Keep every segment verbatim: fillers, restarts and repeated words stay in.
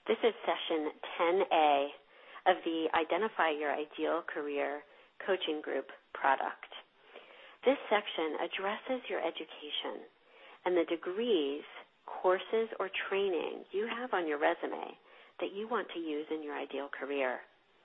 This is session ten A of the Identify Your Ideal Career Coaching Group product. This section addresses your education and the degrees, courses, or training you have on your resume that you want to use in your ideal career.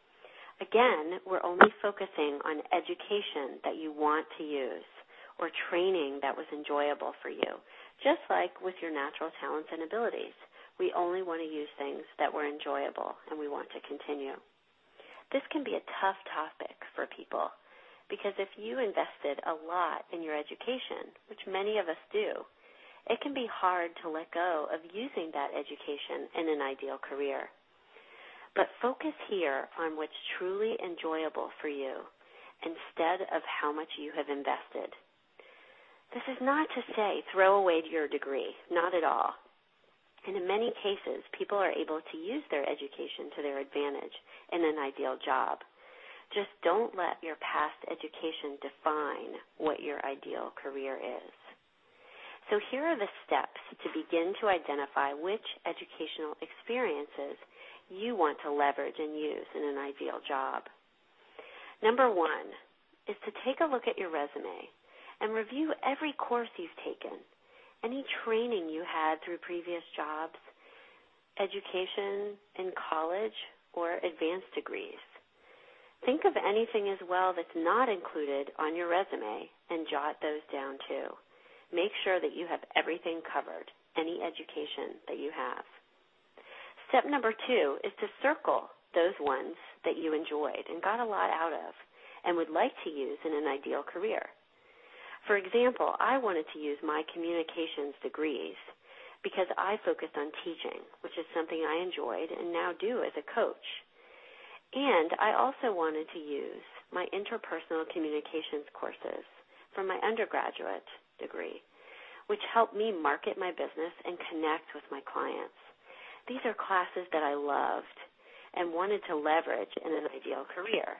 Again, we're only focusing on education that you want to use or training that was enjoyable for you, just like with your natural talents and abilities. We only want to use things that were enjoyable and we want to continue. This can be a tough topic for people because if you invested a lot in your education, which many of us do, it can be hard to let go of using that education in an ideal career. But focus here on what's truly enjoyable for you instead of how much you have invested. This is not to say throw away your degree, not at all. And in many cases, people are able to use their education to their advantage in an ideal job. Just don't let your past education define what your ideal career is. So here are the steps to begin to identify which educational experiences you want to leverage and use in an ideal job. Number one is to take a look at your resume and review every course you've taken, any training you had through previous jobs, education in college, or advanced degrees. Think of anything as well that's not included on your resume and jot those down too. Make sure that you have everything covered, any education that you have. Step number two is to circle those ones that you enjoyed and got a lot out of and would like to use in an ideal career. For example, I wanted to use my communications degrees because I focused on teaching, which is something I enjoyed and now do as a coach. And I also wanted to use my interpersonal communications courses from my undergraduate degree, which helped me market my business and connect with my clients. These are classes that I loved and wanted to leverage in an ideal career.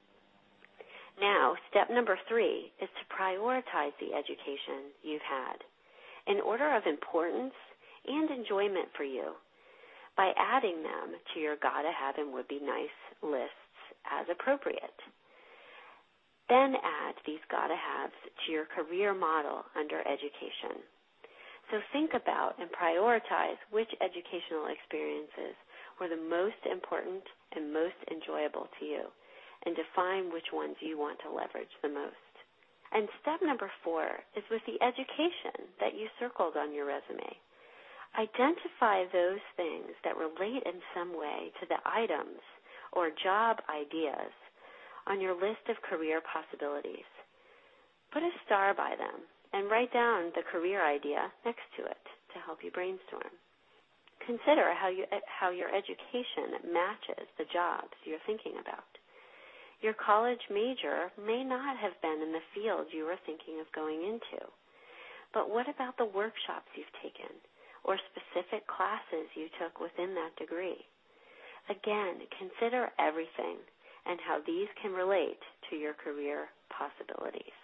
Now, step number three is to prioritize the education you've had in order of importance and enjoyment for you by adding them to your gotta-have and would-be-nice lists as appropriate. Then add these gotta-haves to your career model under education. So think about and prioritize which educational experiences were the most important and most enjoyable to you, and define which ones you want to leverage the most. And step number four is with the education that you circled on your resume. Identify those things that relate in some way to the items or job ideas on your list of career possibilities. Put a star by them and write down the career idea next to it to help you brainstorm. Consider how, you, how your education matches the jobs you're thinking about. Your college major may not have been in the field you were thinking of going into, but what about the workshops you've taken or specific classes you took within that degree? Again, consider everything and how these can relate to your career possibilities.